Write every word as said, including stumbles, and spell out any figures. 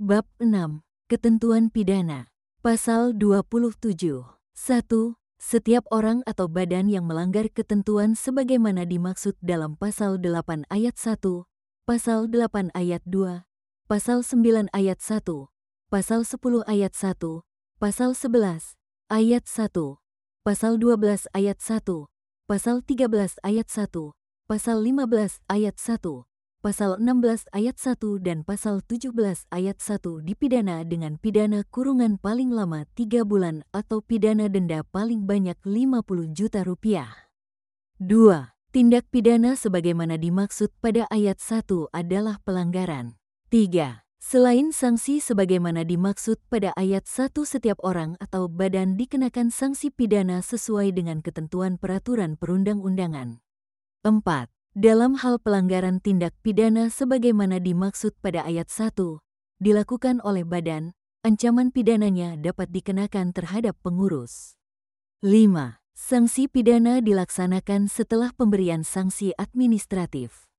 Bab enam. Ketentuan Pidana. Pasal dua puluh tujuh. satu. Setiap orang atau badan yang melanggar ketentuan sebagaimana dimaksud dalam Pasal delapan ayat satu, Pasal delapan ayat dua, Pasal sembilan ayat satu, Pasal sepuluh ayat satu, Pasal sebelas ayat satu, Pasal dua belas ayat satu, Pasal tiga belas ayat satu, Pasal lima belas ayat satu, Pasal enam belas ayat satu dan Pasal tujuh belas ayat satu dipidana dengan pidana kurungan paling lama tiga bulan atau pidana denda paling banyak lima puluh juta rupiah. dua. Tindak pidana sebagaimana dimaksud pada ayat satu adalah pelanggaran. tiga. Selain sanksi sebagaimana dimaksud pada ayat satu, setiap orang atau badan dikenakan sanksi pidana sesuai dengan ketentuan peraturan perundang-undangan. empat. Dalam hal pelanggaran tindak pidana sebagaimana dimaksud pada ayat satu, dilakukan oleh badan, ancaman pidananya dapat dikenakan terhadap pengurus. lima. Sanksi pidana dilaksanakan setelah pemberian sanksi administratif.